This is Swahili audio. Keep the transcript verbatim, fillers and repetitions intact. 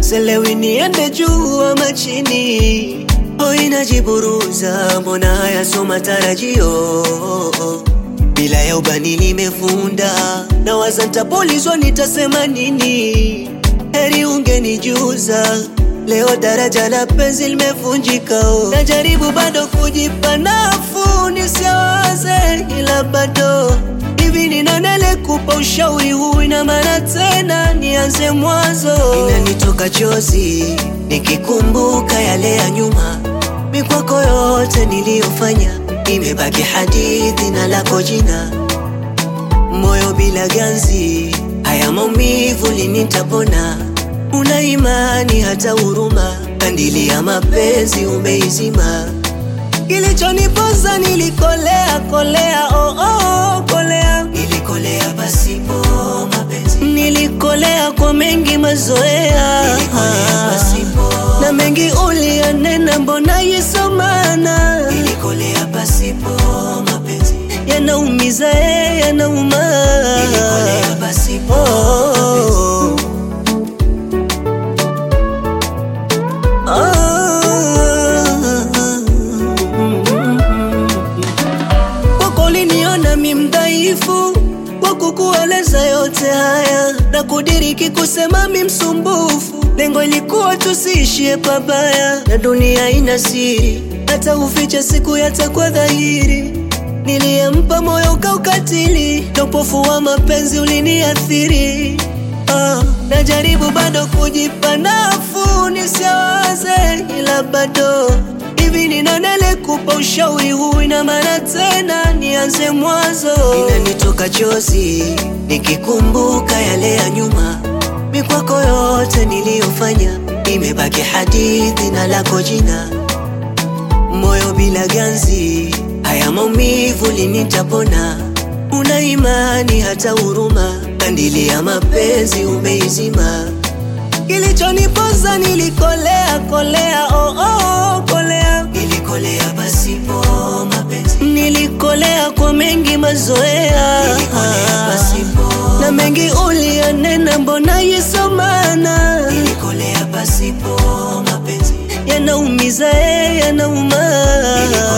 Selewi niende juu ama chini, oh inajiburuza, mbona haya so matarajio. Bila ya ubani nimefunda, na waza nitapolizwa nitasema nini. Heri ungenijuza, leo daraja la penzi limevunjika. Najaribu bado kujipa nafuu nisiwaze, ila bado hivi ninanele kupa ushauri huu ina maana tena nianze mwanzo. Inanitoka chozi nikikumbuka yale ya nyuma, mikwako yote niliyofanya imebaki hadithi na lako jina. Moyo bila ganzi, haya maumivu lini nitapona? Una imani hata huruma, kandili ya mapenzi umeizima. Kilichonipoza nilikolea kolea, oh oh kolea. Nilikolea pasipo mapenzi, nilikolea kwa mengi mazoea. Nilikolea pasipo, na mengi uliyanena mbona yesomana. Nilikolea pasipo mapenzi, yanaumiza eh yanauma. Nilikolea pasipo mapenzi. Wakukueleza yote haya na kudiriki kusema mi msumbufu. Lengo ilikuwa tusiishie pabaya, na dunia ina siri, hata ufiche siku yatakuwa dhahiri. Niliyempa moyo ukaukatili, na upofu wa mapenzi uliniathiri. Ah, najaribu bado kujipa nafuu nisiwaze, ila bado hivi ninanele kupa ushauri huu ina maana tena nianze mwanzo. Inanitoka chozi nikikumbuka yale ya nyuma, mikwako yote niliyofanya imebaki hadithi na lako jina. Moyo bila ganzi, haya maumivu lini nitapona? Una imani hata huruma, kandili ya mapenzi umeizima. Kilichonipoza nilikolea kolea, oh oh kolea. Nilikolea pasipo mapenzi, nilikolea kwa mengi mazoea. Nilikolea pasipo, na mengi uliyanena mbona yesomana. Nilikolea pasipo mapenzi, yanaumiza eh yanauma.